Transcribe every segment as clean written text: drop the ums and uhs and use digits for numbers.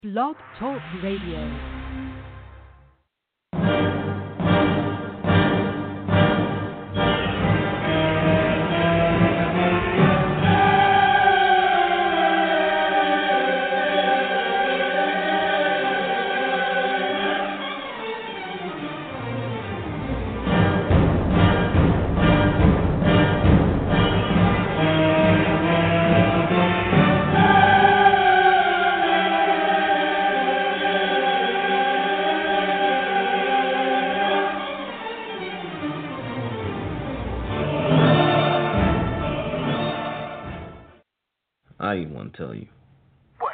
Blog Talk Radio. I even want to tell you. What?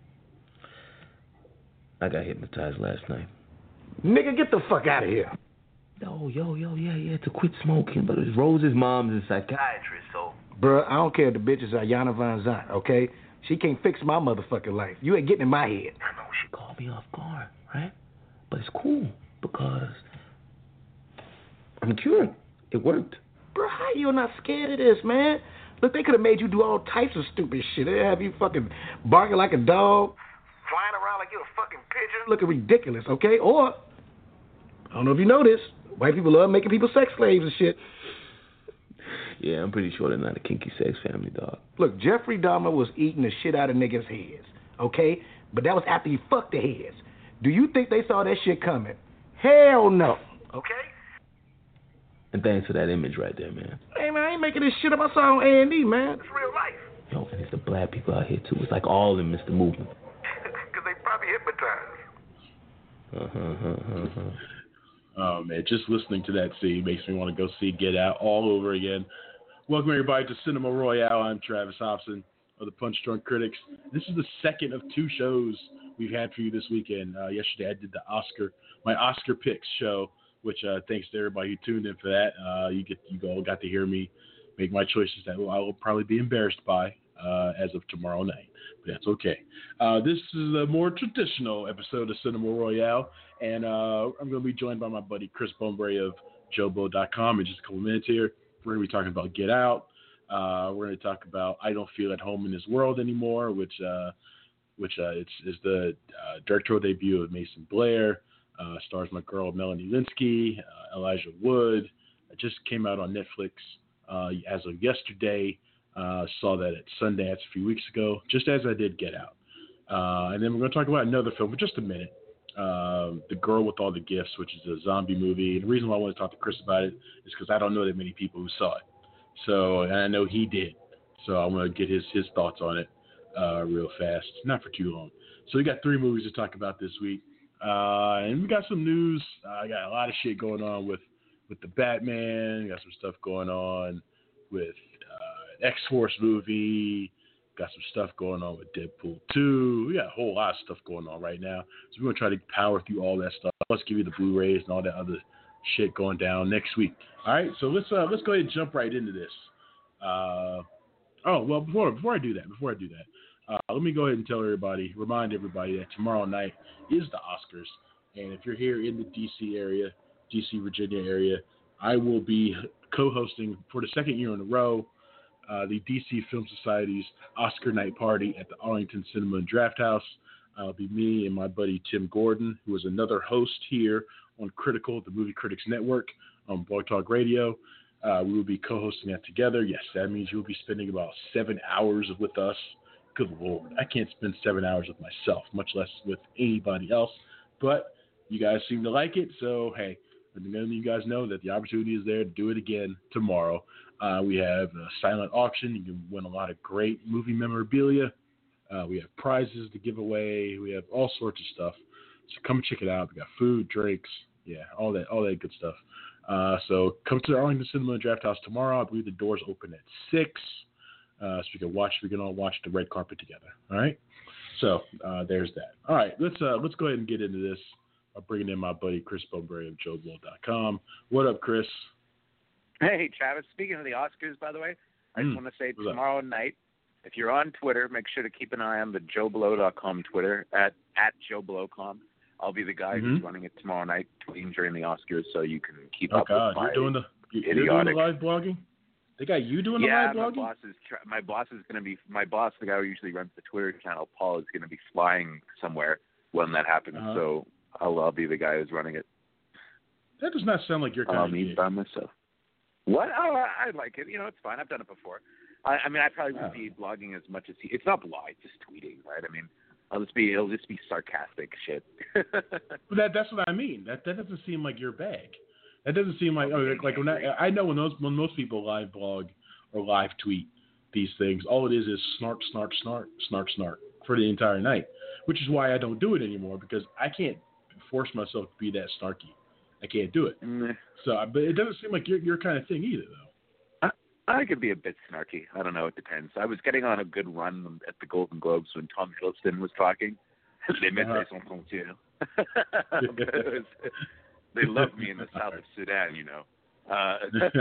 I got hypnotized last night. Nigga, get the fuck out of here. Yeah, to quit smoking. But it's Rose's mom's a psychiatrist, so. Bruh, I don't care if the bitch is Ayana Van Zant, okay? She can't fix my motherfucking life. You ain't getting in my head. I know she caught me off guard, right? But it's cool because I'm cured. It worked. Bruh, how you not scared of this, man? Look, they could have made you do all types of stupid shit. They have you fucking barking like a dog, flying around like you're a fucking pigeon, looking ridiculous, okay? Or, I don't know if you know this, white people love making people sex slaves and shit. Yeah, I'm pretty sure they're not a kinky sex family, dog. Look, Jeffrey Dahmer was eating the shit out of niggas' heads, okay? But that was after he fucked the heads. Do you think they saw that shit coming? Hell no. Okay? And thanks for that image right there, man. Hey, man, I ain't making this shit up. I saw on A&E, man. It's real life. Yo, and it's the black people out here, too. It's like all of them Mr. Movement. Because they probably hypnotized. Oh, man, just listening to that scene makes me want to go see Get Out all over again. Welcome, everybody, to Cinema Royale. I'm Travis Hobson of the Punch Drunk Critics. This is the second of two shows we've had for you this weekend. Yesterday, I did my Oscar Picks show, which thanks to everybody who tuned in for that. You all got to hear me make my choices that I will probably be embarrassed by as of tomorrow night. But that's okay. This is a more traditional episode of Cinema Royale, and I'm going to be joined by my buddy Chris Bombre of JoBlo.com in just a couple minutes here. We're going to be talking about Get Out. We're going to talk about I Don't Feel at Home in This World Anymore, which is the directorial debut of Mason Blair. Stars my girl Melanie Linsky, Elijah Wood. It just came out on Netflix as of yesterday. Saw that at Sundance a few weeks ago, just as I did Get Out. And then we're going to talk about another film for just a minute. The Girl with All the Gifts, which is a zombie movie. And the reason why I want to talk to Chris about it is because I don't know that many people who saw it. So, and I know he did. So I want to get his thoughts on it real fast, not for too long. So we got 3 movies to talk about this week. And we got some news. I got a lot of shit going on with the Batman. Got some stuff going on with X-Force movie. Got some stuff going on with Deadpool 2. We got a whole lot of stuff going on right now. So we're going to try to power through all that stuff. Let's give you the Blu-rays and all that other shit going down next week. All right, so let's go ahead and jump right into this. Before I do that, let me go ahead and remind everybody that tomorrow night is the Oscars. And if you're here in the D.C. area, D.C., Virginia area, I will be co-hosting for the second year in a row the D.C. Film Society's Oscar night party at the Arlington Cinema and Draft House. It'll be me and my buddy Tim Gordon, who is another host here on Critical, the Movie Critics Network on Blog Talk Radio. We will be co-hosting that together. Yes, that means you'll be spending about 7 hours with us. Good Lord, I can't spend 7 hours with myself, much less with anybody else. But you guys seem to like it, so hey, let you guys know that the opportunity is there to do it again tomorrow. We have a silent auction. You can win a lot of great movie memorabilia. We have prizes to give away. We have all sorts of stuff. So come check it out. We got food, drinks, yeah, all that good stuff. So come to the Arlington Cinema and Draft House tomorrow. I believe the doors open at 6. So we can all watch the red carpet together. All right. So there's that. All right. Let's go ahead and get into this. I'm bringing in my buddy Chris Bombre of JoBlo.com. What up, Chris? Hey, Travis. Speaking of the Oscars, by the way, I just want to say tomorrow night, if you're on Twitter, make sure to keep an eye on the JoBlo.com Twitter at JoBlo.com. I'll be the guy who's running it tomorrow night, tweeting during the Oscars, so you can keep up with my you're doing the live blogging? They got you doing the live blogging? My boss, the guy who usually runs the Twitter channel, Paul, is going to be flying somewhere when that happens. So I'll be the guy who's running it. That does not sound like your kind of me by myself. What? Oh, I like it. It's fine. I've done it before. I mean, I probably wouldn't be blogging as much as he. It's not blog, it's just tweeting, right? I mean, it'll just be sarcastic shit. But that's what I mean. That doesn't seem like your bag. That doesn't seem like I know when most people live blog or live tweet these things, all it is snark, snark, snark, snark, snark for the entire night, which is why I don't do it anymore, because I can't force myself to be that snarky. I can't do it. So, but it doesn't seem like your kind of thing either, though. I could be a bit snarky. I don't know. It depends. I was getting on a good run at the Golden Globes when Tom Hiddleston was talking. They love me in the south of Sudan, I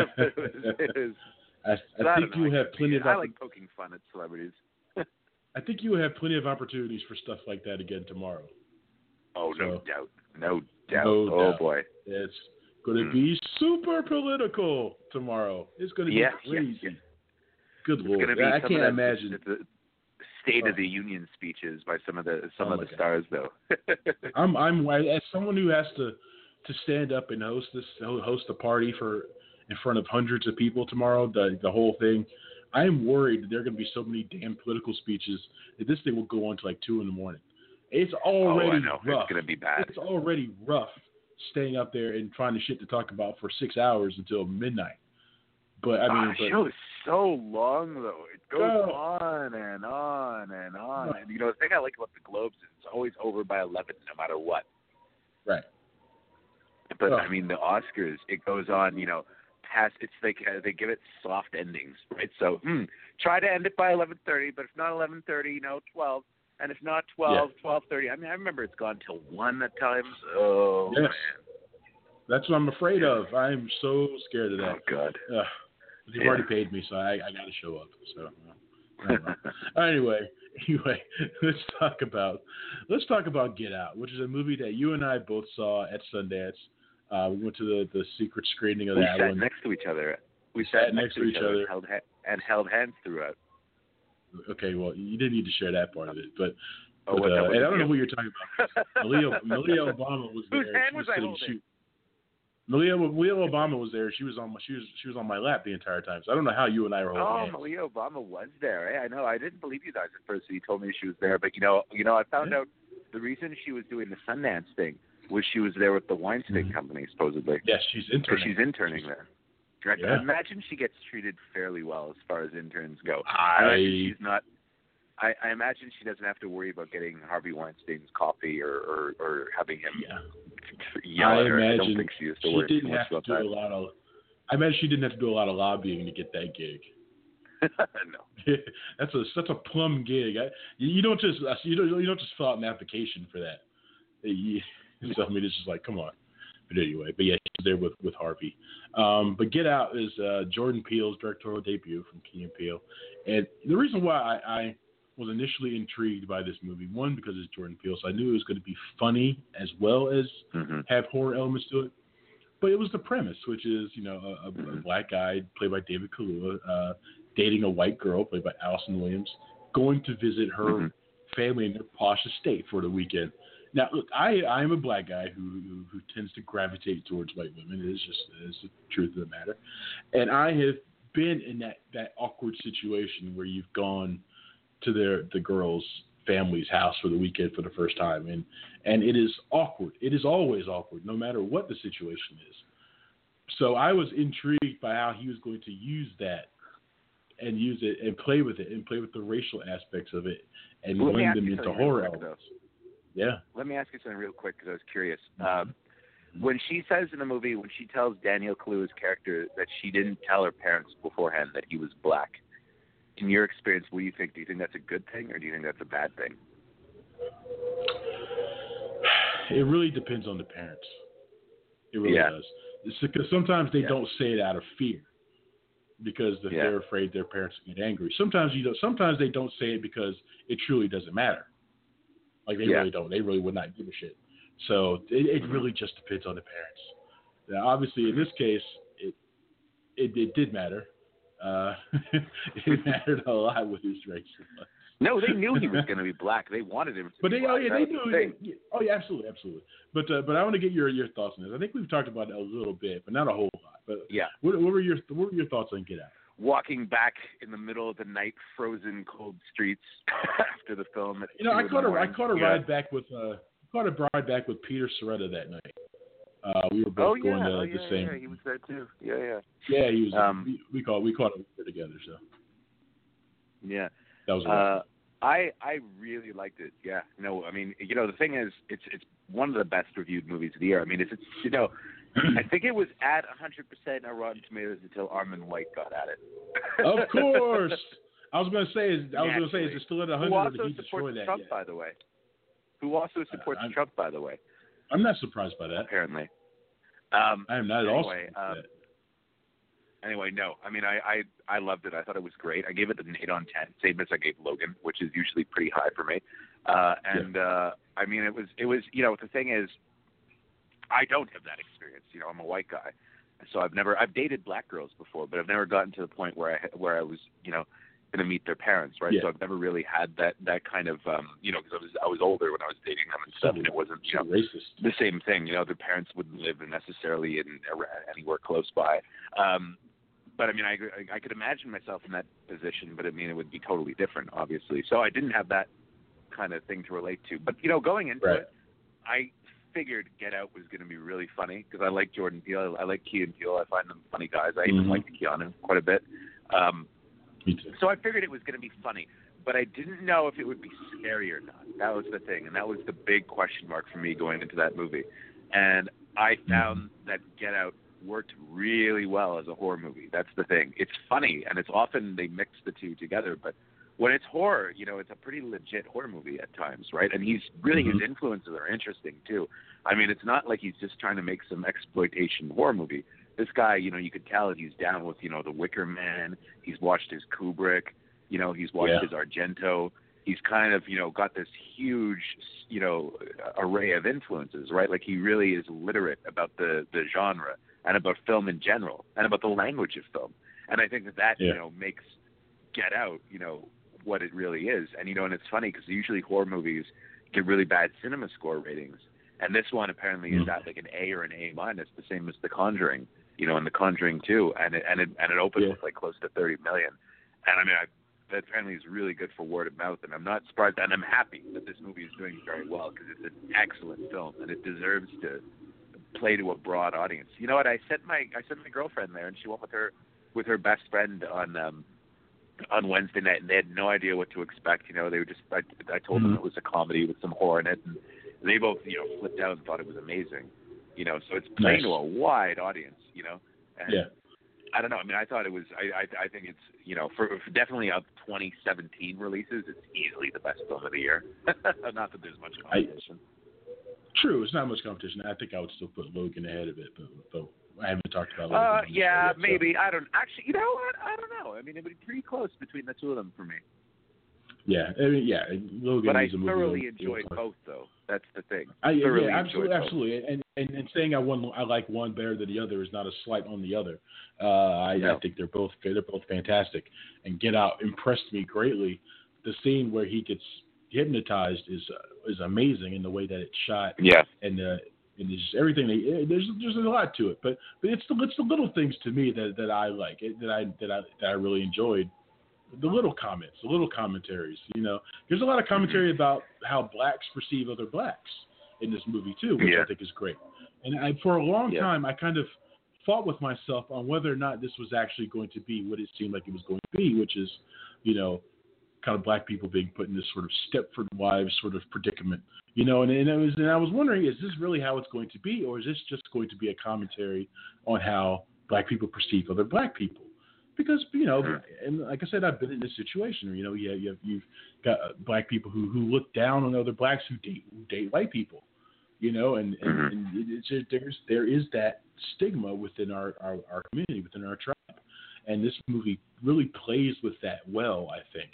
think you have plenty of. I like poking fun at celebrities. I think you will have plenty of opportunities for stuff like that again tomorrow. Oh, no doubt. Oh, boy. It's going to be super political tomorrow. It's going to be crazy. Yes. Good Lord. I can't imagine. The State of the Union speeches by some of the stars, though. I'm as someone who has to stand up and host a party in front of hundreds of people tomorrow, the whole thing. I am worried that there are going to be so many damn political speeches that this thing will go on to like 2 a.m. It's already rough. It's going to be bad. It's already rough staying up there and finding shit to talk about for 6 hours until midnight. But I mean, the show is so long though. It goes on and on and on. And the thing I like about the Globes is it's always over by 11, no matter what. Right. But I mean, the Oscars, it goes on. Past. It's like they give it soft endings, right? So try to end it by 11:30, but if not 11:30, 12. And if not 12, 12:30. I mean, I remember it's gone till 1 at times. Oh, yes. Man. That's what I'm afraid of. I'm so scared of that. Oh, God. They've already paid me, so I got to show up. So Anyway, let's talk about Get Out, which is a movie that you and I both saw at Sundance. We went to the secret screening of that one. We sat next to each other. We sat next to each other and held hands throughout. Okay, well, you didn't need to share that part of it, but and I don't know who you're talking about. Malia Obama was there. Whose hand was I holding? Malia Obama was there. She was on my lap the entire time. So I don't know how you and I were holding hands. Malia Obama was there. I know. I didn't believe you guys at first. So you told me she was there, but I found out the reason she was doing the Sundance thing was she was there with the Weinstein Company, supposedly. Yes, she's interning. She's interning there. Yeah. I imagine she gets treated fairly well as far as interns go. I imagine she doesn't have to worry about getting Harvey Weinstein's coffee or having him yell at her. I don't think she has to worry too much about that. I imagine she didn't have to do a lot of lobbying to get that gig. No, that's such a plum gig. You don't just fill out an application for that. So I mean, it's just like, come on. But anyway, she's there with Harvey. But Get Out is Jordan Peele's directorial debut from Key & Peele. And the reason why I was initially intrigued by this movie, one, because it's Jordan Peele, so I knew it was going to be funny as well as have horror elements to it. But it was the premise, which is, a black guy played by David Kaluuya, dating a white girl played by Allison Williams, going to visit her family in their posh estate for the weekend. Now, look, I am a black guy who tends to gravitate towards white women. It's the truth of the matter. And I have been in that awkward situation where you've gone to the girl's family's house for the weekend for the first time. And it is awkward. It is always awkward, no matter what the situation is. So I was intrigued by how he was going to use that and use it and play with it and play with the racial aspects of it and blend them into horror elements. Yeah. Let me ask you something real quick because I was curious. When she says in the movie, when she tells Daniel Kaluuya's character that she didn't tell her parents beforehand that he was black, in your experience, what do you think? Do you think that's a good thing or do you think that's a bad thing? It really depends on the parents. It really does. It's because sometimes they don't say it out of fear because they're afraid their parents will get angry. Sometimes they don't say it because it truly doesn't matter. Like they really don't. They really would not give a shit. So it really just depends on the parents. Now, obviously, in this case, it did matter. it mattered a lot with his race. No, they knew he was going to be black. They wanted him to be black. They knew. Oh yeah, absolutely. But I want to get your thoughts on this. I think we've talked about it a little bit, but not a whole lot. But yeah, what were your thoughts on Get Out? Walking back in the middle of the night, frozen, cold streets after the film. I caught a ride back with Peter Soretta that night. We were both going to the same. Yeah, he was there too. Yeah. Yeah, he was. We caught up together. So. Yeah. That was. I really liked it. Yeah. No, I mean, the thing is, it's one of the best reviewed movies of the year. I mean, it's I think it was at 100% on Rotten Tomatoes until Armond White got at it. Of course. I was going to say, is it still at 100? Who also or did he supports that Trump, yet? by the way? Who also supports Trump, by the way? I'm not surprised by that. Apparently. I am not at all. Anyway, no. I mean, I loved it. I thought it was great. I gave it an 8 on 10, same as I gave Logan, which is usually pretty high for me. I mean, it was. The thing is, I don't have that experience. I'm a white guy, so I've dated black girls before, but I've never gotten to the point where I was, going to meet their parents, right? Yeah. So I've never really had that kind of, because I was older when I was dating them and stuff, and it wasn't, racist. The same thing. Their parents wouldn't live necessarily anywhere close by. But I mean, I could imagine myself in that position, but I mean, it would be totally different, obviously. So I didn't have that kind of thing to relate to. But going into it, I figured Get Out was going to be really funny because I like Jordan Peele. I like Key and Peele. I find them funny guys. I even like Keanu quite a bit. Me too. So I figured it was going to be funny, but I didn't know if it would be scary or not. That was the thing, and that was the big question mark for me going into that movie. And I found that Get Out worked really well as a horror movie. That's the thing. It's funny, and it's often they mix the two together, but when it's horror, it's a pretty legit horror movie at times, right? And his influences are interesting too. I mean, it's not like he's just trying to make some exploitation horror movie. This guy, you could tell he's down with, The Wicker Man. He's watched his Kubrick. He's watched his Argento. He's kind of, got this huge, array of influences, right? Like he really is literate about the genre and about film in general and about the language of film. And I think that makes Get Out, what it really is. And, and it's funny because usually horror movies get really bad cinema score ratings. And this one apparently is at like an A or an A-, the same as The Conjuring, and The Conjuring 2. And it opened with like close to 30 million. And I mean, that apparently is really good for word of mouth. And I'm not surprised, and I'm happy that this movie is doing very well because it's an excellent film and it deserves to play to a broad audience. You know what? I sent my girlfriend there, and she went with her best friend on Wednesday night, and they had no idea what to expect. They were just I told them it was a comedy with some horror in it, and they both flipped out and thought it was amazing. So it's playing to a wide audience. And I don't know. I mean, I thought it was. I think it's for definitely of 2017 releases, it's easily the best film of the year. Not that there's much competition. True, it's not much competition. I think I would still put Logan ahead of it, but I haven't talked about Logan. Yeah, maybe. I don't actually. You know what? I don't know. I mean, it would be pretty close between the two of them for me. Yeah, I mean, Logan. But I is a movie thoroughly enjoyed both, though. That's the thing. Absolutely. And saying I like one better than the other is not a slight on the other. I think they're both fantastic. And Get Out impressed me greatly. The scene where he gets hypnotized is amazing in the way that it's shot. Yeah. And just everything. There's a lot to it, but it's the little things to me that I like, that I really enjoyed. The little comments, the little commentaries. There's a lot of commentary about how blacks perceive other blacks in this movie too, which I think is great. And for a long time, I kind of fought with myself on whether or not this was actually going to be what it seemed like it was going to be, which is, kind of black people being put in this sort of Stepford Wives sort of predicament, and I was wondering, is this really how it's going to be, or is this just going to be a commentary on how black people perceive other black people? Because, and like I said, I've been in this situation where, you've got black people who look down on other blacks who date white people, and there is that stigma within our community, within our tribe. And this movie really plays with that well, I think.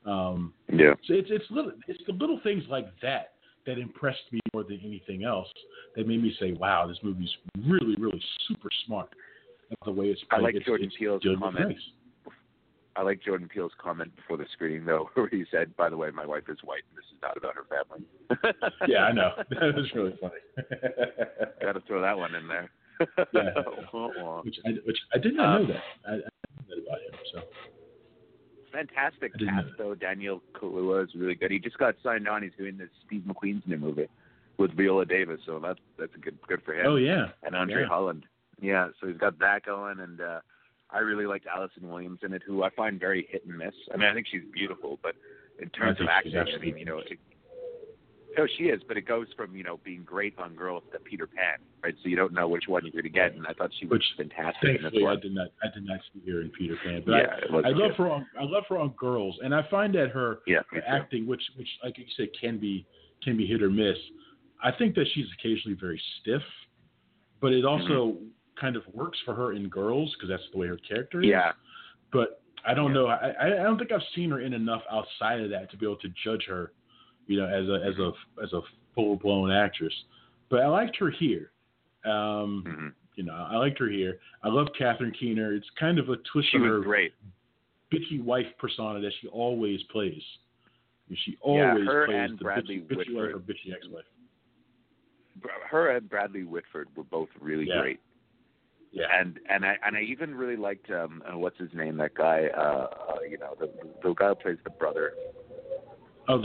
So it's the little things like that impressed me more than anything else, that made me say, wow, this movie's really, really super smart. The way it's played. I like Jordan Peele's comment I like Jordan Peele's comment before the screening, though, where he said, "By the way, my wife is white, and this is not about her family." Yeah, I know. That was really funny. Got to throw that one in there. Yeah. Which I did not know that. I didn't know that about him. So. Fantastic cast, though. Daniel Kaluuya is really good. He just got signed on. He's doing this Steve McQueen's new movie with Viola Davis, so that's a good for him. Oh yeah. And Andre Holland. Yeah, so he's got that going, and I really liked Allison Williams in it, who I find very hit and miss. I mean, I think she's beautiful, but in terms of acting, I mean, she is, but it goes from, being great on Girls to Peter Pan, right? So you don't know which one you're going to get, and I thought she was fantastic in this one. I did not see her in Peter Pan, but I love her on Girls, and I find that her acting, which like you said, can be hit or miss. I think that she's occasionally very stiff, but it also kind of works for her in Girls because that's the way her character is. Yeah. But I don't know. I don't think I've seen her in enough outside of that to be able to judge her, as a full blown actress. But I liked her here. I liked her here. I love Catherine Keener. It's kind of a twist of her bitchy wife persona that she always plays. She always plays the bitchy wife or bitchy ex-wife. Her and Bradley Whitford were both really great. Yeah, and I even really liked what's his name? That guy, the guy who plays the brother. Oh,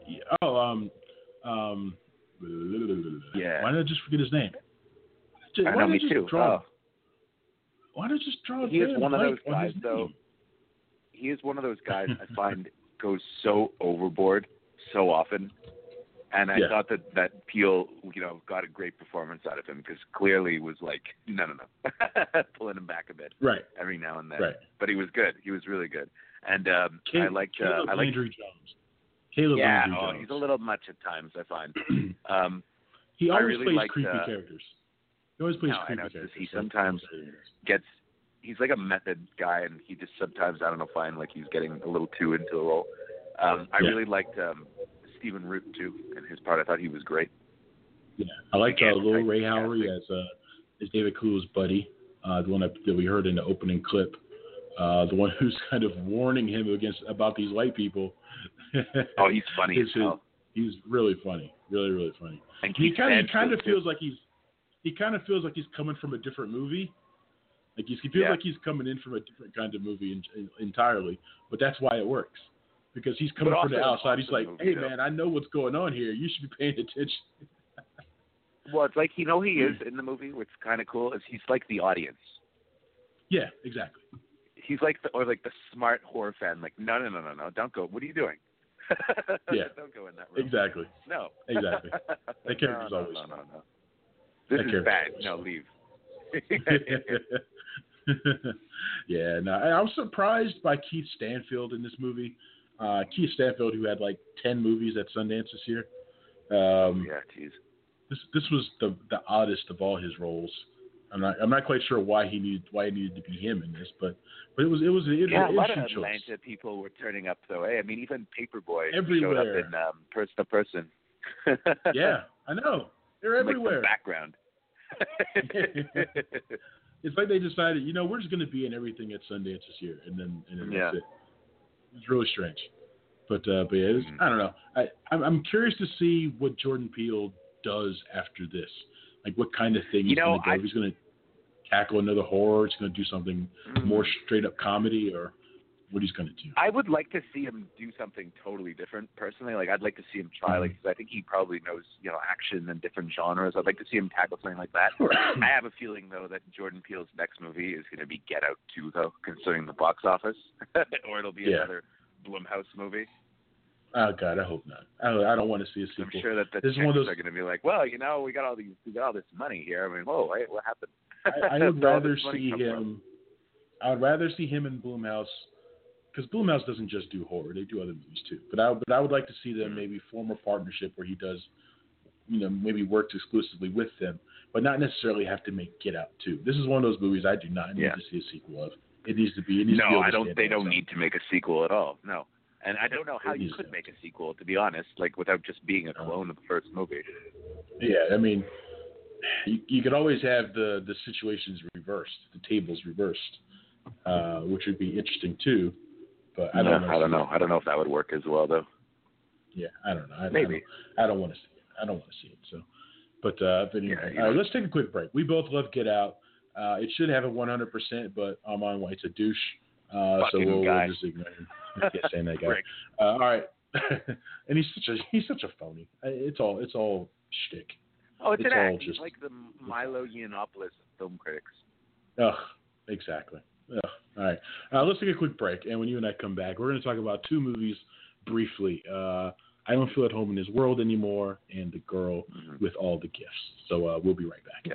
yeah. Why did I just forget his name? I know, me too. Why did I just draw? He is one of those guys, though. He is one of those guys I find goes so overboard so often. And I thought that Peele, got a great performance out of him because clearly was like, no, pulling him back a bit, every now and then. Right. But he was good. He was really good. And I liked Landry Jones. Caleb Landry Jones. He's a little much at times, I find. He always plays creepy characters. He always plays creepy characters. He sometimes he's like a method guy, and he just sometimes, I don't know, find like he's getting a little too into the role. I really liked Stephen Root too, and his part. I thought he was great. Yeah, I liked Lil Ray Howery as David Kaluuya's buddy, the one that we heard in the opening clip, the one who's kind of warning him about these white people. Oh, he's funny as hell. He's really funny, really, really funny. And he kind of feels like he's coming from a different movie. Like he feels like he's coming in from a different kind of movie entirely, but that's why it works. Because he's coming from the outside. He's like, hey, man, I know what's going on here. You should be paying attention. Well, it's like, he is in the movie, what's kind of cool, is he's like the audience. Yeah, exactly. He's like the smart horror fan. Like, no, don't go. What are you doing? Yeah. Don't go in that room. Exactly. No. Exactly. That character's always No. This is bad. No, leave. Yeah, no. I was surprised by Keith Stanfield in this movie. Keith Stanfield, who had like 10 movies at Sundance this year. Jeez. This was the oddest of all his roles. I'm not quite sure why he needed to be him in this, but it was an interesting a lot of choice. Atlanta people were turning up though. I mean, even Paperboy everywhere. showed up in Person to Person. Yeah, I know. They're everywhere. Like the background. It's like they decided, we're just going to be in everything at Sundance this year, and then that's it. It's really strange, but yeah, I don't know. I'm curious to see what Jordan Peele does after this. Like what kind of thing he's going to go. He's going to tackle another horror. He's going to do something more straight up comedy, or what he's going to do. I would like to see him do something totally different. Personally, like I'd like to see him try. Like, cause I think he probably knows action and different genres. I'd like to see him tackle something like that. I have a feeling though that Jordan Peele's next movie is going to be Get Out 2, though, considering the box office, or it'll be another Blumhouse movie. Oh God, I hope not. I don't want to see a sequel. I'm sure that the Czechs are going to be like, well, we got all this money here. I mean, whoa, wait, what happened? I would rather see him. I would rather see him in Blumhouse, because Blumhouse doesn't just do horror; they do other movies too. But I would like to see them maybe form a partnership where he does, maybe works exclusively with them, but not necessarily have to make Get Out 2. This is one of those movies I do not need to see a sequel of. It needs to be. No, I don't. They don't need to make a sequel at all. No. And I don't know how you could make a sequel, to be honest, like without just being a clone of the first movie. Yeah, I mean, you could always have the situations reversed, the tables reversed, which would be interesting too. But I don't know. I don't know if that would work as well, though. Yeah, I don't know. Maybe. I don't want to see it. I don't want to see it. So, but anyway, all right, let's take a quick break. We both love Get Out. It should have a 100%, but I'm on it's a douche. So we'll just ignore him. I can't stand that guy. All right. And he's such a phony. It's all shtick. Oh, it's an act. He's like the Milo Yiannopoulos of film critics. Ugh, exactly. Ugh. All right. Let's take a quick break, and when you and I come back, we're going to talk about two movies briefly. I Don't Feel at Home in This World Anymore, and The Girl with All the Gifts. So we'll be right back. Yeah.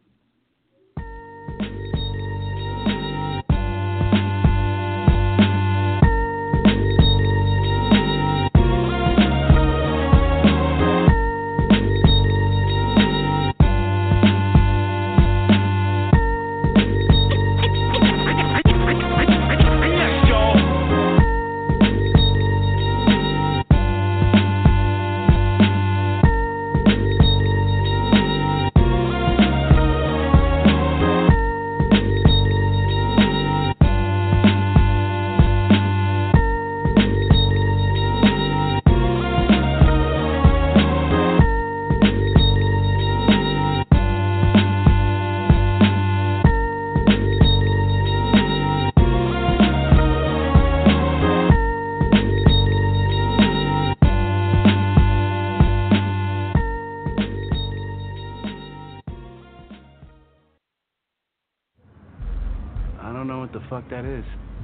That is.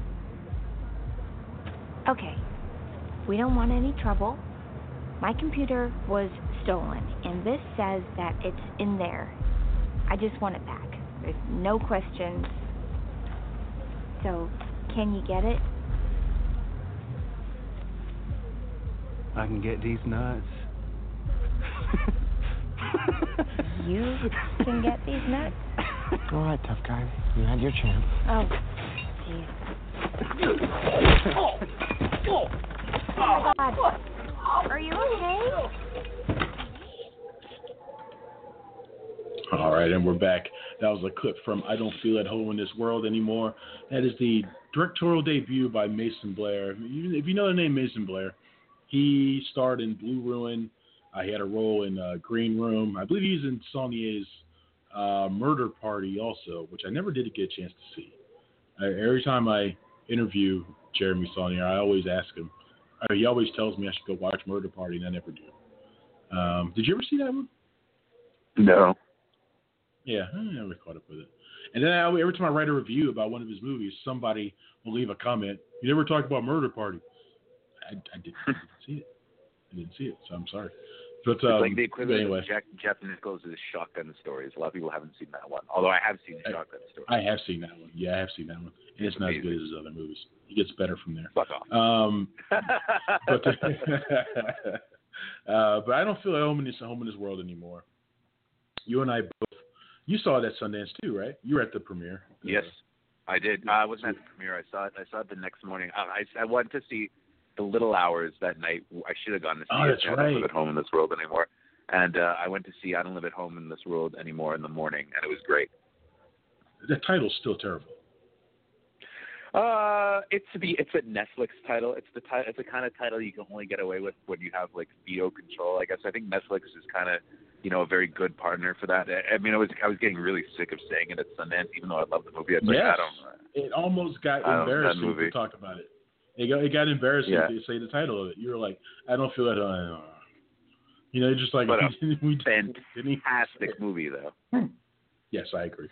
Okay. We don't want any trouble. My computer was stolen, and this says that it's in there. I just want it back. There's no questions. So, can you get it? I can get these nuts. You can get these nuts? All right, tough guy. You had your chance. Oh. Oh God. Are you okay? All right, and we're back. That was a clip from I Don't Feel at Home in This World Anymore. That is the directorial debut by Mason Blair. If you know the name Mason Blair, he starred in Blue Ruin. He had a role in Green Room. I believe he's in Saulnier's Murder Party also, which I never did get a chance to see. Every time I interview Jeremy Saulnier, I always ask him. He always tells me I should go watch Murder Party, and I never do. Did you ever see that one? No. Yeah, I never caught up with it. And then every time I write a review about one of his movies, somebody will leave a comment. You never talk about Murder Party. I didn't see it. I didn't see it, so I'm sorry. But, it's like the equivalent anyway. of Jeff Nichols' Shotgun Stories. A lot of people haven't seen that one, although I have seen Shotgun Stories. I have seen that one. Yeah, I have seen that one. And it's not as good as his other movies. He gets better from there. Fuck off. But I Don't Feel at Home in This World Anymore. You and I both. You saw it at Sundance too, right? You were at the premiere. Yes, I did. I wasn't at the premiere. I saw it the next morning. I wanted to see The Little Hours that night. I should have gone to see it. That's right. I Don't Live at Home in This World Anymore. And I went to see I Don't Live at Home in This World Anymore in the morning, and it was great. The title's still terrible. It's a Netflix title. It's the kind of title you can only get away with when you have like veto control. I guess I think Netflix is kind of a very good partner for that. I mean, I was getting really sick of saying it at Sundance, even though I love the movie. It almost got embarrassing to talk about it. It got embarrassing to say the title of it. You were like, I don't feel it. Just like. But fantastic movie, though. Yes, I agree.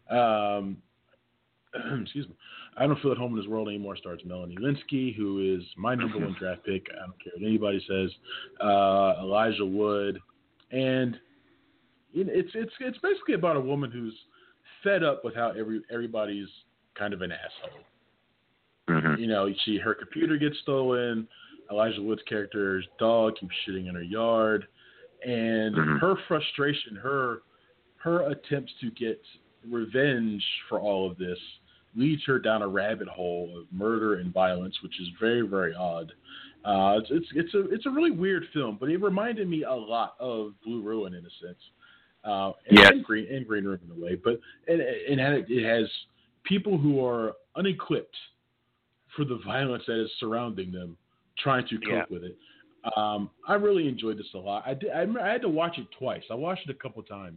Excuse me. I Don't Feel at Home in This World Anymore stars Melanie Lynskey, who is my number one draft pick. I don't care what anybody says. Elijah Wood, and it's basically about a woman who's fed up with how everybody's kind of an asshole. Mm-hmm. Her computer gets stolen. Elijah Wood's character's dog keeps shitting in her yard, and her frustration, her attempts to get revenge for all of this leads her down a rabbit hole of murder and violence, which is very, very odd. It's a really weird film, but it reminded me a lot of Blue Ruin in a sense, and Green Room in a way. But it has people who are unequipped for the violence that is surrounding them, trying to cope with it. I really enjoyed this a lot. I had to watch it twice. I watched it a couple times.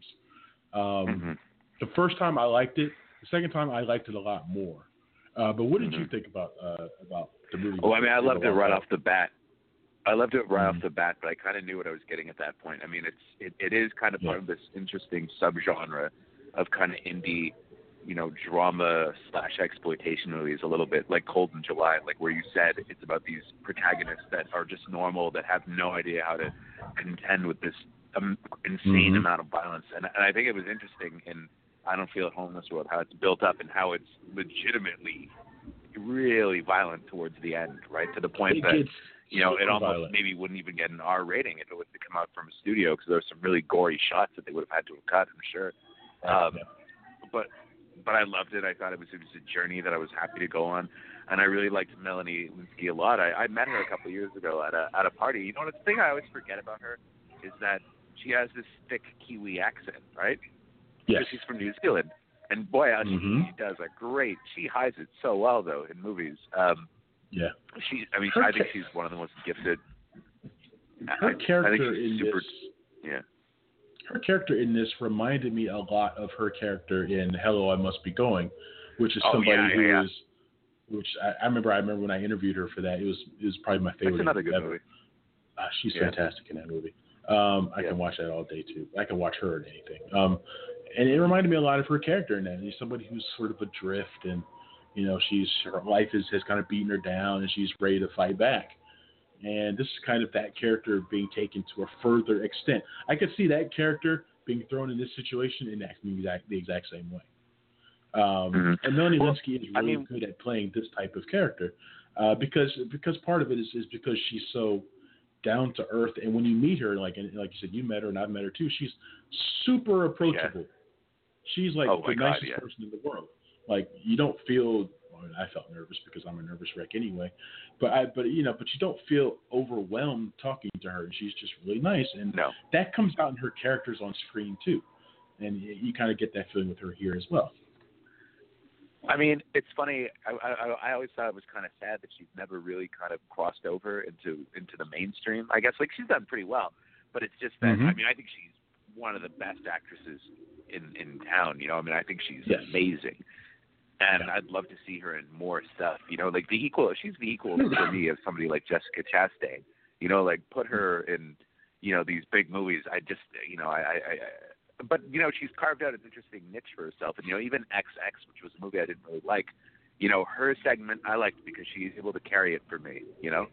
The first time I liked it. The second time I liked it a lot more. But what did you think about the movie? Well, I mean, I loved it right off the bat. Off the bat, but I kind of knew what I was getting at that point. I mean, it is kind of part of this interesting subgenre of kind of indie, drama / exploitation movies, a little bit like Cold in July, like where you said it's about these protagonists that are just normal, that have no idea how to contend with this insane amount of violence. And I think it was interesting in I Don't Feel at Home in This World, how it's built up and how it's legitimately really violent towards the end, right? To the point that, it almost violent. Maybe wouldn't even get an R rating if it was to come out from a studio, because there were some really gory shots that they would have had to have cut, I'm sure. But I loved it. I thought it was a journey that I was happy to go on. And I really liked Melanie Lynskey a lot. I met her a couple of years ago at a party. The thing I always forget about her is that she has this thick Kiwi accent, right? Yes. Because she's from New Zealand. And boy, she does she hides it so well, though, in movies. I think she's one of the most gifted. Her character in super, this, her character in this reminded me a lot of her character in Hello, I Must Be Going, which is somebody who is, which I remember when I interviewed her for that. It was probably my favorite. That's another good ever. movie. She's fantastic in that movie. I can watch that all day too. I can watch her in anything. And it reminded me a lot of her character in that. She's somebody who's sort of adrift, and her life has kind of beaten her down, and she's ready to fight back. And this is kind of that character being taken to a further extent. I could see that character being thrown in this situation and acting the exact same way. And Melanie Lynskey is really good at playing this type of character because part of it is because she's so down to earth. And when you meet her, like you said, you met her and I've met her too, she's super approachable. She's like the nicest person in the world. Like, you don't feel, I felt nervous because I'm a nervous wreck anyway, but you don't feel overwhelmed talking to her, and she's just really nice. And that comes out in her characters on screen too. And you kind of get that feeling with her here as well. I mean, it's funny. I always thought it was kind of sad that she's never really kind of crossed over into the mainstream. I guess she's done pretty well, but it's just that I think she's one of the best actresses in town. I think she's amazing, and I'd love to see her in more stuff. She's the equal for me of somebody like Jessica Chastain. Put her in these big movies. But she's carved out an interesting niche for herself, and even XX, which was a movie I didn't really like, her segment I liked because she's able to carry it for me.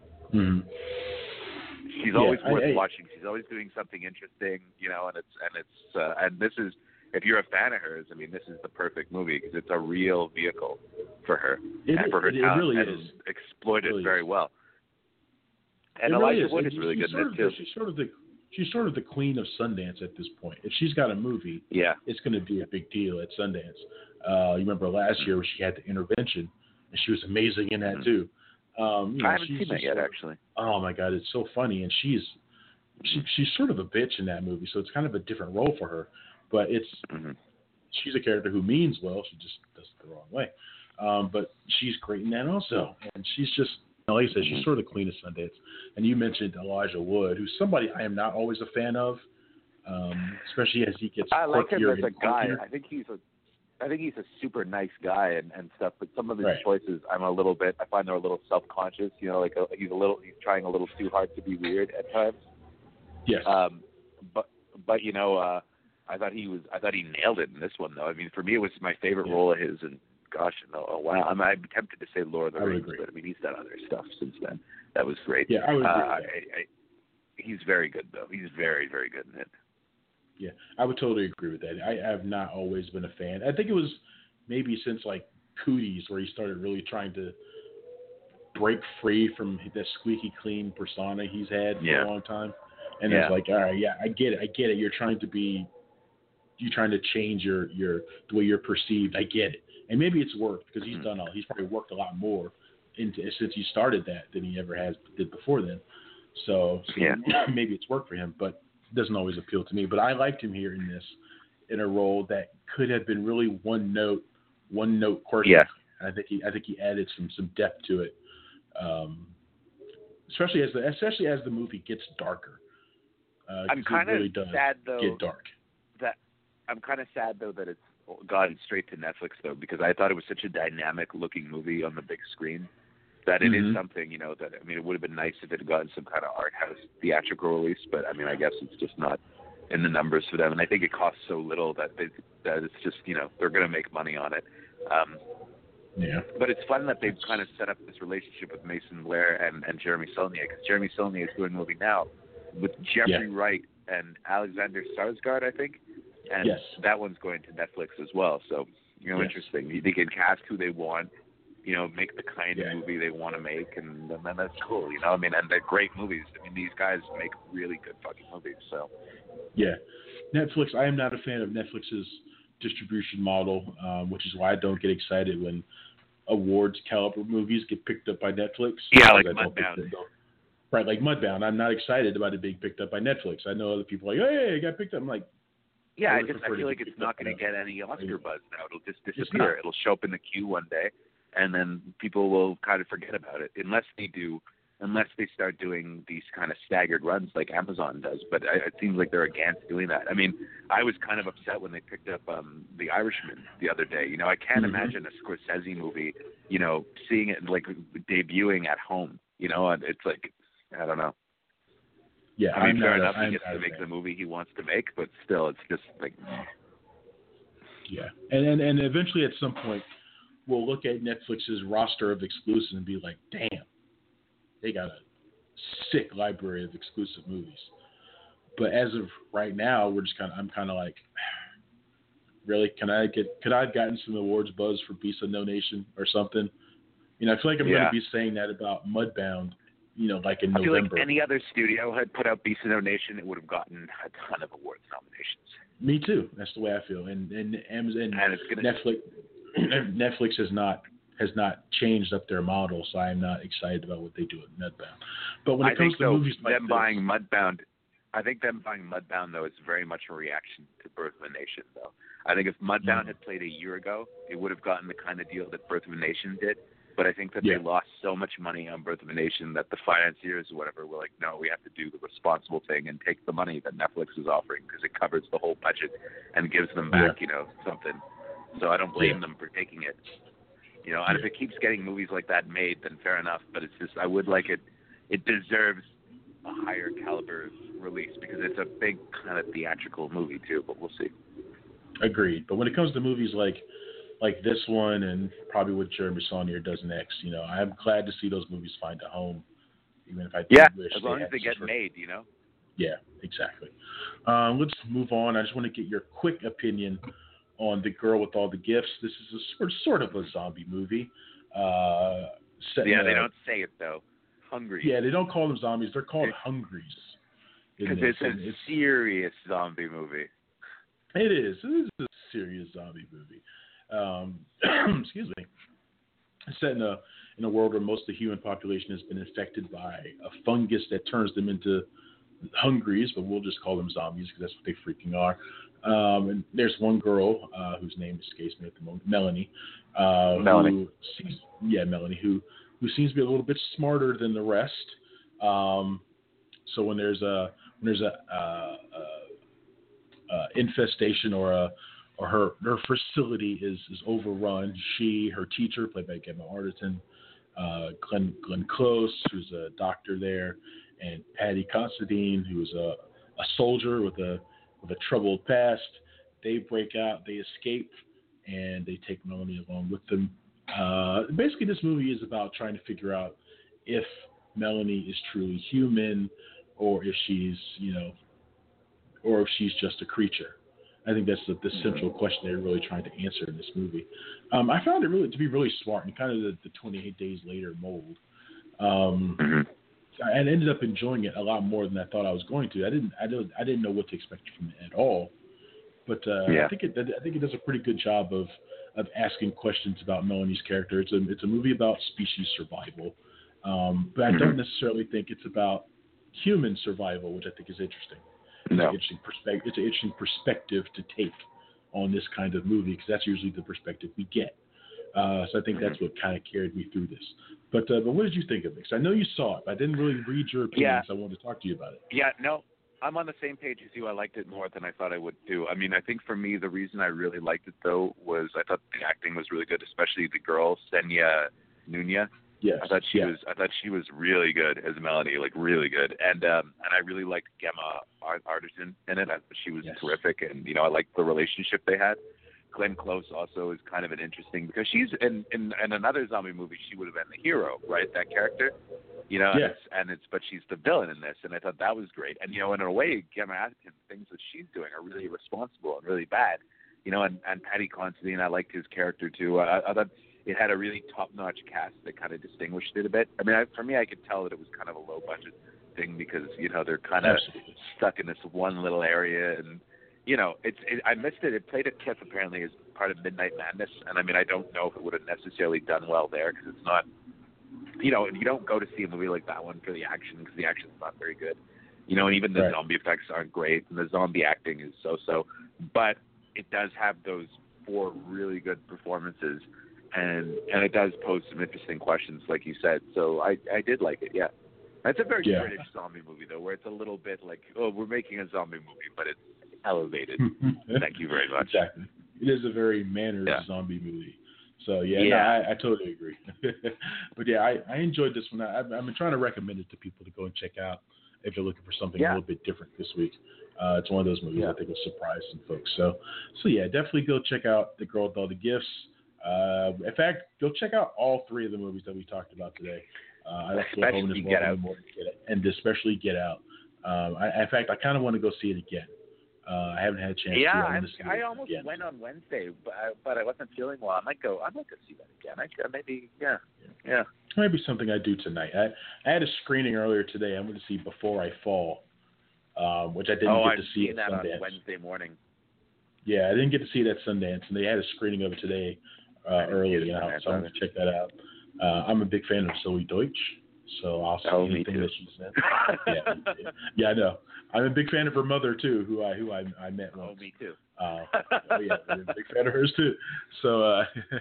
She's always worth watching. She's always doing something interesting, and this is, if you're a fan of hers, this is the perfect movie because it's a real vehicle for her and for her talent, really and is exploited really very well. And Elijah Wood is really good in it too. She's sort of the queen of Sundance at this point. If she's got a movie, it's going to be a big deal at Sundance. You remember last year when she had the Intervention, and she was amazing in that too. I haven't seen that yet, actually. Oh my God, it's so funny, and she's sort of a bitch in that movie, so it's kind of a different role for her. But she's a character who means well. She just does it the wrong way. But she's great in that also, and she's just. Like I said, she's sort of the queen of Sundance. And you mentioned Elijah Wood, who's somebody I am not always a fan of, especially as he gets I like him as a guy. Quirkier. I think he's a super nice guy and stuff. But some of his choices, I find they're a little self-conscious. He's trying a little too hard to be weird at times. Yes. But I thought he nailed it in this one though. For me, it was my favorite role of his, and gosh, wow. I'm tempted to say Lord of the Rings, but he's done other stuff since then. That was great. Yeah, I would agree. He's very good, though. He's very, very good in it. Yeah, I would totally agree with that. I have not always been a fan. I think it was maybe since Cooties where he started really trying to break free from that squeaky clean persona he's had for a long time. And it's all right, I get it. You're trying to change the way you're perceived. I get it. And maybe it's worked because he's probably worked a lot more since he started that than he ever did before then. So maybe it's worked for him, but it doesn't always appeal to me. But I liked him here in a role that could have been really one note quirky. Yeah. I think he added some depth to it, especially as the movie gets darker. I'm kind of sad though. Get dark. I'm kind of sad though that it's gone straight to Netflix though, because I thought it was such a dynamic looking movie on the big screen that it is something, you know, that, I mean, it would have been nice if it had gotten some kind of art house theatrical release, but I mean, I guess it's just not in the numbers for them, and I think it costs so little that it's just, you know, they're going to make money on it. Yeah. But it's fun that they've kind of set up this relationship with Mason Blair and Jeremy Saulnier, because Jeremy Saulnier is doing a movie now with Jeffrey Wright and Alexander Skarsgård, I think. And that one's going to Netflix as well. So, you know, interesting. They can cast who they want, you know, make the kind of movie they want to make, and then that's cool, you know. I mean, and they're great movies. I mean, these guys make really good fucking movies. So, yeah, Netflix. I am not a fan of Netflix's distribution model, which is why I don't get excited when awards caliber movies get picked up by Netflix. Yeah, like Mudbound. Right, like Mudbound. I'm not excited about it being picked up by Netflix. I know other people are like, hey, it got picked up. I'm like, yeah, I feel like it's not going to get any Oscar buzz now. It'll just disappear. It'll show up in the queue one day, and then people will kind of forget about it unless they start doing these kind of staggered runs like Amazon does. But it seems like they're against doing that. I mean, I was kind of upset when they picked up The Irishman the other day. You know, I can't imagine a Scorsese movie, you know, seeing it like debuting at home. You know, and it's like, I don't know. Yeah, I mean, fair enough, he gets to make the movie he wants to make, but still, it's just like... Yeah, and eventually at some point, we'll look at Netflix's roster of exclusives and be like, damn, they got a sick library of exclusive movies. But as of right now, I'm kind of like, really, could I have gotten some awards buzz for Beast of No Nation or something? You know, I feel like I'm going to be saying that about Mudbound, you know, like in November. I feel like any other studio had put out Beast of No Nation, it would have gotten a ton of awards nominations. Me too. That's the way I feel. And Amazon, Netflix has not changed up their model, so I am not excited about what they do at Mudbound. But when it comes to movies like them buying Mudbound, I think them buying Mudbound though is very much a reaction to Birth of a Nation though. I think if Mudbound had played a year ago, it would have gotten the kind of deal that Birth of a Nation did. But I think that they lost so much money on Birth of a Nation that the financiers or whatever were like, no, we have to do the responsible thing and take the money that Netflix is offering because it covers the whole budget and gives them back, you know, something. So I don't blame them for taking it. You know, and if it keeps getting movies like that made, then fair enough. But it's just, I would like it. It deserves a higher caliber release because it's a big kind of theatrical movie too. But we'll see. Agreed. But when it comes to movies like this one and probably what Jeremy Saulnier does next, you know, I'm glad to see those movies find a home, even if I wish as long as they get made, you know. Yeah, exactly. Let's move on. I just want to get your quick opinion on The Girl with All the Gifts. This is a sort of a zombie movie. They don't say it though. Hungry. Yeah, they don't call them zombies. They're called Hungries. Because it's a serious zombie movie. It is. It is a serious zombie movie. Excuse me. It's set in a world where most of the human population has been infected by a fungus that turns them into hungries, but we'll just call them zombies because that's what they freaking are. And there's one girl whose name escapes me at the moment, Melanie. Melanie. Melanie, who seems to be a little bit smarter than the rest. So when there's a infestation or her facility is overrun, her teacher, played by Gemma Arterton, Glenn Close, who's a doctor there, and Patty Considine, who is a soldier with a troubled past, they break out, they escape, and they take Melanie along with them. Basically, this movie is about trying to figure out if Melanie is truly human, or if she's just a creature. I think that's the central question they're really trying to answer in this movie. I found it to be really smart and kind of the 28 Days Later mold. I ended up enjoying it a lot more than I thought I was going to. I didn't know what to expect from it at all. But I think it does a pretty good job of asking questions about Melanie's character. It's a movie about species survival, but I don't necessarily think it's about human survival, which I think is interesting. It's an interesting perspective to take on this kind of movie because that's usually the perspective we get. So I think that's what kind of carried me through this. But what did you think of it? 'Cause I know you saw it, but I didn't really read your opinions. So I wanted to talk to you about it. Yeah, no, I'm on the same page as you. I liked it more than I thought I would do. I mean, I think for me, the reason I really liked it, though, was I thought the acting was really good, especially the girl, Senya Nunya. Yes. I thought she was really good as Melanie, like really good. And I really liked Gemma Arterton in it. I thought she was terrific, and I liked the relationship they had. Glenn Close also is kind of an interesting, because she's in another zombie movie, she would have been the hero, right? That character, but she's the villain in this, and I thought that was great. And in a way, Gemma Arterton, things that she's doing are really irresponsible and really bad, and Paddy Considine, I liked his character too. I thought it had a really top-notch cast that kind of distinguished it a bit. I mean, for me, I could tell that it was kind of a low-budget thing because they're kind of stuck in this one little area, and I missed it. It played at TIFF apparently as part of Midnight Madness, and I mean, I don't know if it would have necessarily done well there, because it's not, you don't go to see a movie like that one for the action, because the action's not very good, and even the zombie effects aren't great, and the zombie acting is so-so, but it does have those 4 really good performances, and it does pose some interesting questions, like you said. So I did like it, yeah. It's a very British zombie movie, though, where it's a little bit like, oh, we're making a zombie movie, but it's elevated. Thank you very much. Exactly. It is a very mannered zombie movie. So, I totally agree. But, I enjoyed this one. I've been trying to recommend it to people to go and check out if they're looking for something a little bit different this week. It's one of those movies I think will surprise some folks. So, definitely go check out The Girl with All the Gifts. In fact, go check out all 3 of the movies that we talked about today. Especially Get Out. And especially Get Out. In fact, I kind of want to go see it again. I haven't had a chance to. I almost went on Wednesday, but I wasn't feeling well. I might go see that again. Maybe something I do tonight. I had a screening earlier today. I'm going to see Before I Fall, which I didn't get to see at Sundance. On Wednesday morning. Yeah, I didn't get to see it at Sundance, and they had a screening of it today early. So I'm going to check that out. I'm a big fan of Zoe Deutsch, so I'll see anything that she's in. Yeah, I know. I'm a big fan of her mother too, who I met once. Oh, me too. I'm a big fan of hers too. So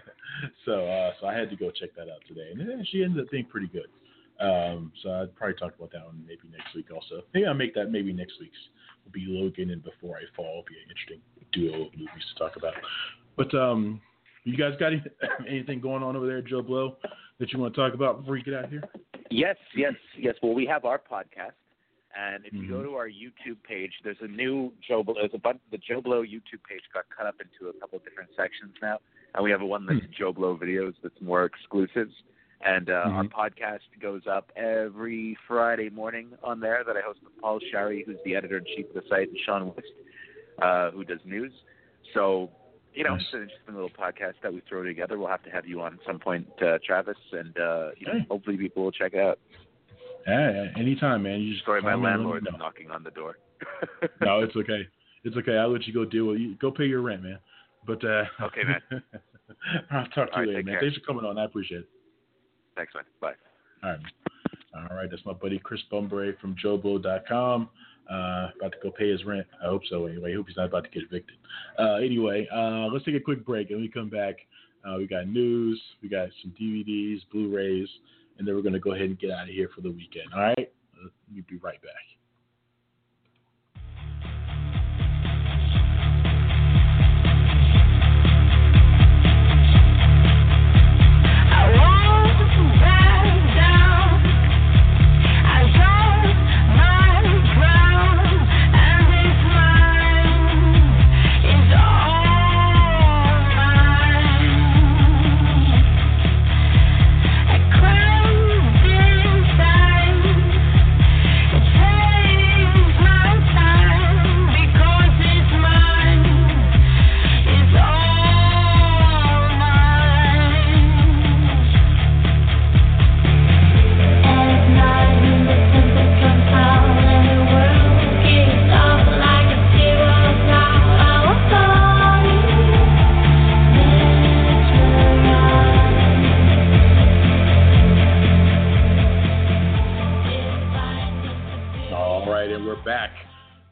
I had to go check that out today, and she ended up being pretty good. So I'd probably talk about that one maybe next week also. Maybe I'll make that maybe next week's will be Logan and Before I Fall. It'll be an interesting duo of movies to talk about. But you guys got anything going on over there at Joe Blow that you want to talk about before you get out of here? Yes. Well, we have our podcast, and if you go to our YouTube page, there's a new Joe Blow. The Joe Blow YouTube page got cut up into a couple of different sections now, and we have one that's Joe Blow videos that's more exclusives. And our podcast goes up every Friday morning on there that I host with Paul Shari, who's the editor-in-chief of the site, and Sean West, who does news. So, it's an interesting little podcast that we throw together. We'll have to have you on some point, Travis, and hopefully people will check it out. Yeah, anytime, man. You just sorry, my landlord's knocking on the door. No, it's okay. It's okay. I'll let you go deal with it. Go pay your rent, man. But okay, man. I'll talk to you later, man. Thanks for coming on. I appreciate it. Thanks, man. Bye. All right. That's my buddy Chris Bumbray from JoeBlow.com. About to go pay his rent. I hope so. Anyway, I hope he's not about to get evicted. Anyway, let's take a quick break, and when we come back, we got news, we got some DVDs, Blu-rays, and then we're going to go ahead and get out of here for the weekend. All right? We'll be right back. Hey!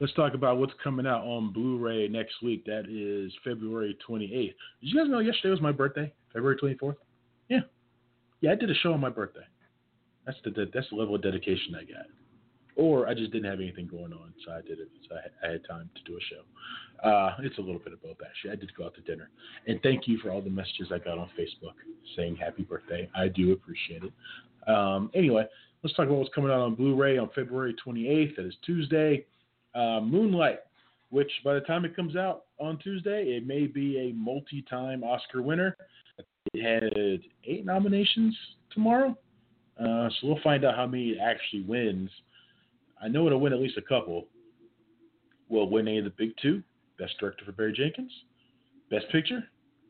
let's talk about what's coming out on Blu-ray next week. That is February 28th. Did you guys know yesterday was my birthday, February 24th? Yeah, I did a show on my birthday. That's the level of dedication I got. Or I just didn't have anything going on, so I did it. So I had time to do a show. It's a little bit of both, actually. I did go out to dinner. And thank you for all the messages I got on Facebook saying happy birthday. I do appreciate it. Anyway, let's talk about what's coming out on Blu-ray on February 28th. That is Tuesday. Moonlight, which by the time it comes out on Tuesday, it may be a multi-time Oscar winner. It had 8 nominations tomorrow. So we'll find out how many it actually wins. I know it'll win at least a couple. Will it win any of the big 2? Best Director for Barry Jenkins? Best Picture?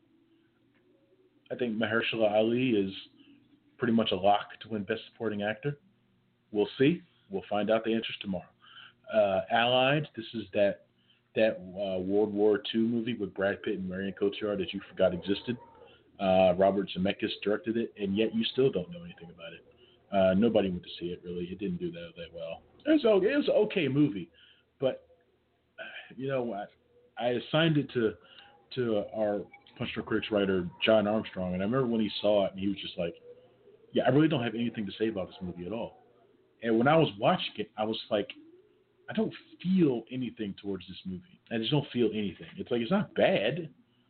I think Mahershala Ali is pretty much a lock to win Best Supporting Actor. We'll see. We'll find out the answers tomorrow. Allied, this is that World War II movie with Brad Pitt and Marion Cotillard that you forgot existed. Robert Zemeckis directed it, and yet you still don't know anything about it. Nobody went to see it, really. It didn't do that well. It was an okay movie, but you know what? I assigned it to our Punch Drunk Critics writer, John Armstrong, and I remember when he saw it, and he was just like, yeah, I really don't have anything to say about this movie at all. And when I was watching it, I was like, I don't feel anything towards this movie. I just don't feel anything. It's like, it's not bad.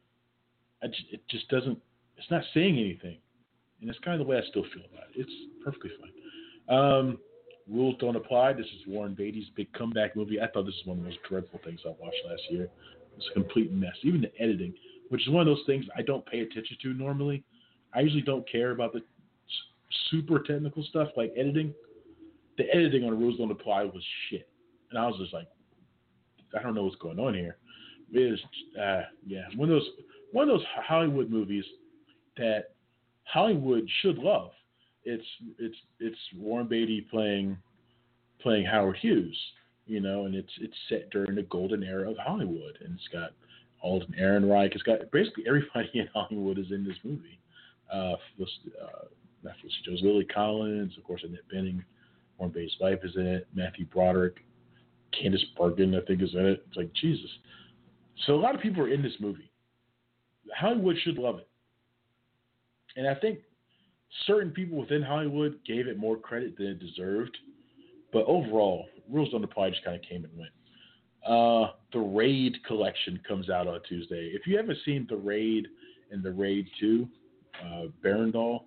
It just doesn't, it's not saying anything. And that's kind of the way I still feel about it. It's perfectly fine. Rules Don't Apply. This is Warren Beatty's big comeback movie. I thought this was one of the most dreadful things I watched last year. It's a complete mess. Even the editing, which is one of those things I don't pay attention to normally. I usually don't care about the super technical stuff like editing. The editing on Rules Don't Apply was shit. And I was just like, I don't know what's going on here. It is, one of those Hollywood movies that Hollywood should love. It's Warren Beatty playing Howard Hughes, and it's set during the golden era of Hollywood, and it's got Alden Ehrenreich. It's got basically everybody in Hollywood is in this movie. Not Felicity Jones, Lily Collins, of course, Annette Bening, Warren Beatty's wife is in it. Matthew Broderick, Candice Bergen, I think, is in it. It's like, Jesus. So a lot of people are in this movie. Hollywood should love it. And I think certain people within Hollywood gave it more credit than it deserved. But overall, Rules Don't Apply just kind of came and went. The Raid collection comes out on Tuesday. If you haven't seen The Raid and The Raid 2, Barrendal,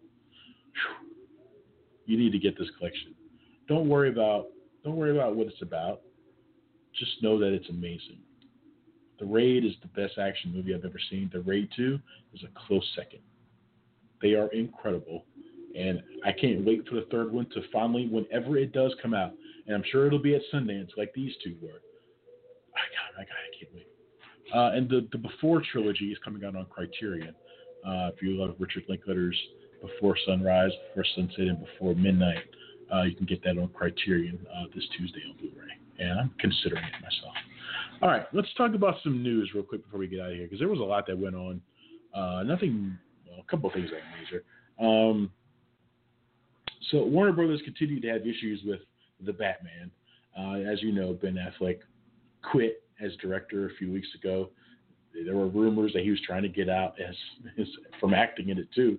you need to get this collection. Don't worry about what it's about. Just know that it's amazing. The Raid is the best action movie I've ever seen. The Raid 2 is a close second. They are incredible, and I can't wait for the third one to finally, whenever it does come out, and I'm sure it'll be at Sundance like these two were. I can't wait. And the Before trilogy is coming out on Criterion. If you love Richard Linklater's Before Sunrise, Before Sunset, and Before Midnight, you can get that on Criterion this Tuesday on Blu-ray, and I'm considering it myself. All right, let's talk about some news real quick before we get out of here, because there was a lot that went on. A couple of things that were major. So Warner Brothers continued to have issues with the Batman. As you know, Ben Affleck quit as director a few weeks ago. There were rumors that he was trying to get out as from acting in it too.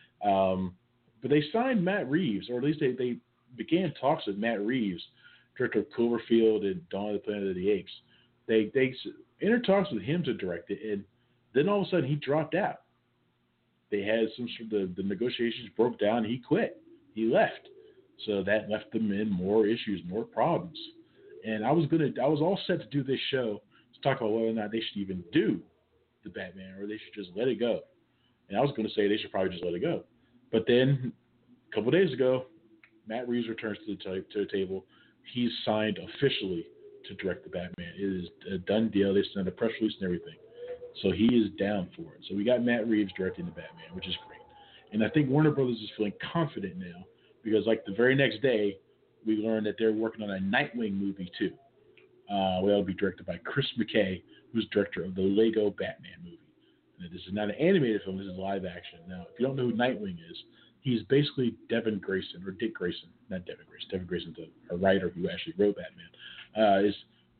But they signed Matt Reeves, or at least they began talks with Matt Reeves, director of Cloverfield and Dawn of the Planet of the Apes. They entered talks with him to direct it, and then all of a sudden he dropped out. They had the negotiations broke down, and he quit. He left. So that left them in more issues, more problems. And I was all set to do this show to talk about whether or not they should even do the Batman, or they should just let it go. And I was going to say they should probably just let it go. But then a couple of days ago, Matt Reeves returns to the table. He's signed officially to direct the Batman. It is a done deal. They sent a press release and everything. So he is down for it. So we got Matt Reeves directing the Batman, which is great. And I think Warner Brothers is feeling confident now because, like, the very next day, we learned that they're working on a Nightwing movie too. That'll be directed by Chris McKay, who's director of the Lego Batman movie. And this is not an animated film. This is live action. Now, if you don't know who Nightwing is, he's basically Devin Grayson, or Dick Grayson. Not Devin Grayson. Devin Grayson's a writer who actually wrote Batman. Is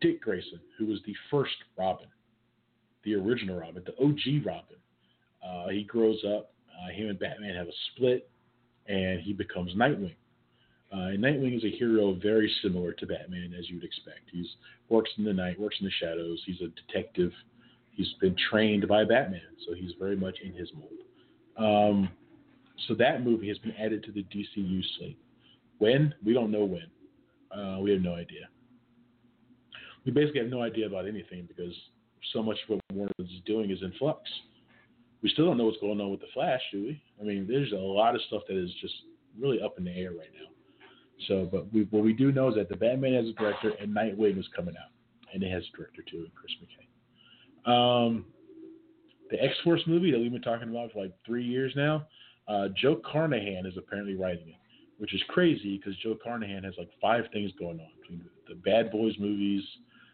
Dick Grayson, who was the first Robin, the original Robin, the OG Robin. He grows up. Him and Batman have a split, and he becomes Nightwing. And Nightwing is a hero very similar to Batman, as you would expect. He works in the night, works in the shadows. He's a detective. He's been trained by Batman, so he's very much in his mold. So that movie has been added to the DCU slate. When? We don't know when. We have no idea. We basically have no idea about anything because so much of what Warner Bros. Is doing is in flux. We still don't know what's going on with The Flash, do we? I mean, there's a lot of stuff that is just really up in the air right now. So, but what we do know is that the Batman has a director and Nightwing is coming out, and it has a director too, Chris McKay. The X-Force movie that we've been talking about for like 3 years now, Joe Carnahan is apparently writing it, which is crazy because Joe Carnahan has like 5 things going on between the Bad Boys movies.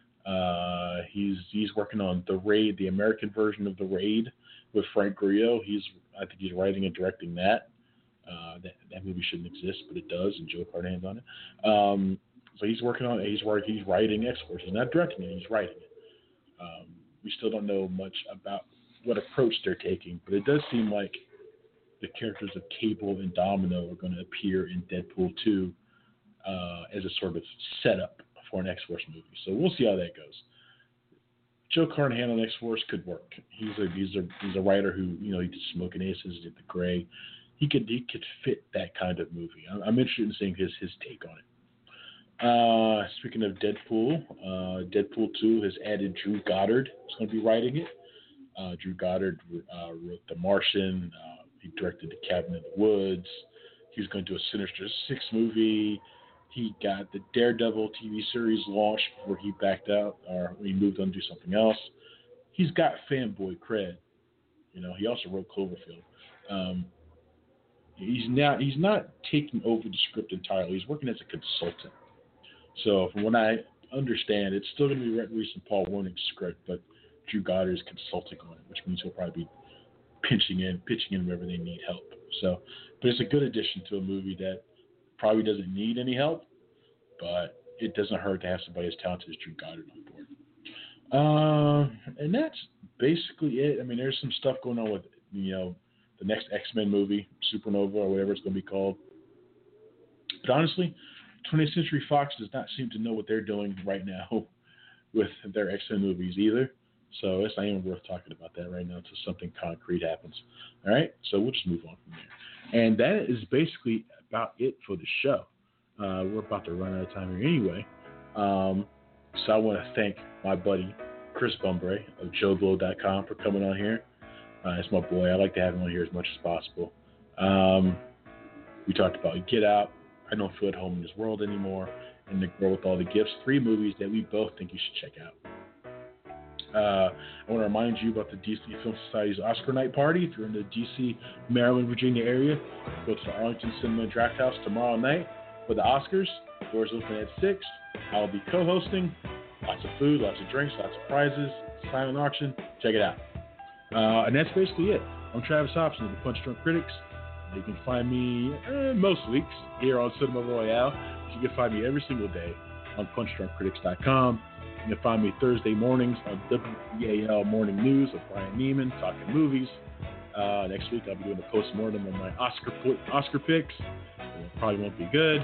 He's working on The Raid, the American version of The Raid with Frank Grillo. I think he's writing and directing that. That movie shouldn't exist, but it does, and Joe Carnahan's on it. So he's working on it. He's writing X-Force. He's not directing it. He's writing it. We still don't know much about what approach they're taking, but it does seem like the characters of Cable and Domino are going to appear in Deadpool 2 as a sort of setup for an X-Force movie. So we'll see how that goes. Joe Carnahan on X-Force could work. He's a writer who, he did Smoking Aces, he did The Gray. He could fit that kind of movie. I'm interested in seeing his take on it. Speaking of Deadpool, Deadpool 2 has added Drew Goddard. Who's going to be writing it. Drew Goddard wrote The Martian. He directed The Cabin in the Woods. He was going to do a Sinister Six movie. He got the Daredevil TV series launched before he backed out or he moved on to do something else. He's got fanboy cred. He also wrote Cloverfield. He's not taking over the script entirely. He's working as a consultant. So from what I understand, it's still going to be Reese and Paul Wernick's script, but Drew Goddard is consulting on it, which means he'll probably be pitching in wherever they need help. So, but it's a good addition to a movie that probably doesn't need any help, but it doesn't hurt to have somebody as talented as Drew Goddard on board. And that's basically it. I mean, there's some stuff going on with, the next X-Men movie, Supernova or whatever it's going to be called. But honestly, 20th Century Fox does not seem to know what they're doing right now with their X-Men movies either. So it's not even worth talking about that right now until something concrete happens. All right? So we'll just move on from there. And that is basically about it for the show. We're about to run out of time here anyway. So I want to thank my buddy, Chris Bumbray of JoeBlow.com for coming on here. It's my boy. I like to have him on here as much as possible. We talked about Get Out, I Don't Feel at Home in This World Anymore, and The Girl with All the Gifts. 3 movies that we both think you should check out. I want to remind you about the DC Film Society's Oscar Night Party. If you're in the DC, Maryland, Virginia area, go to the Arlington Cinema and Draft House tomorrow night for the Oscars. Doors open at 6. I'll be co-hosting. Lots of food, lots of drinks, lots of prizes, silent auction. Check it out. And that's basically it. I'm Travis Hobson of the Punch Drunk Critics. You can find me most weeks here on Cinema Royale. You can find me every single day on punchdrunkcritics.com. You can find me Thursday mornings on WBAL Morning News with Brian Neiman talking movies. Next week I'll be doing a post-mortem on my Oscar picks. It probably won't be good.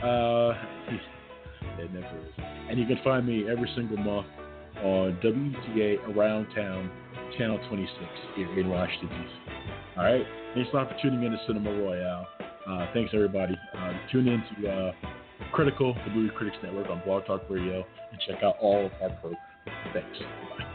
It never is. And you can find me every single month on WTA Around Town, Channel 26 here in Washington, D.C. All right? Thanks a lot for tuning in to Cinema Royale. Thanks, everybody. Tune in to Critical, the Movie Critics Network on Blog Talk Radio, and check out all of our programs. Thanks. Bye.